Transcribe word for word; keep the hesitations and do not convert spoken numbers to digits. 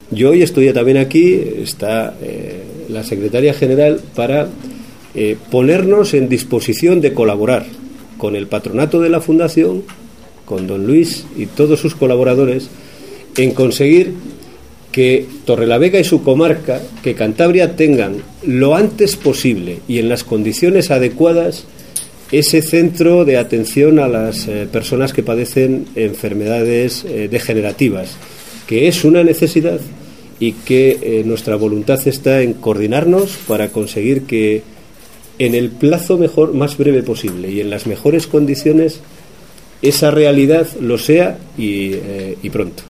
Yo hoy estoy también aquí, está eh, la secretaria general para eh, ponernos en disposición de colaborar con el patronato de la Fundación, con don Luis y todos sus colaboradores, en conseguir que Torrelavega y su comarca, que Cantabria, tengan lo antes posible y en las condiciones adecuadas ese centro de atención a las eh, personas que padecen enfermedades eh, degenerativas, que es una necesidad y que eh, nuestra voluntad está en coordinarnos para conseguir que en el plazo mejor, más breve posible y en las mejores condiciones esa realidad lo sea y, eh, y pronto.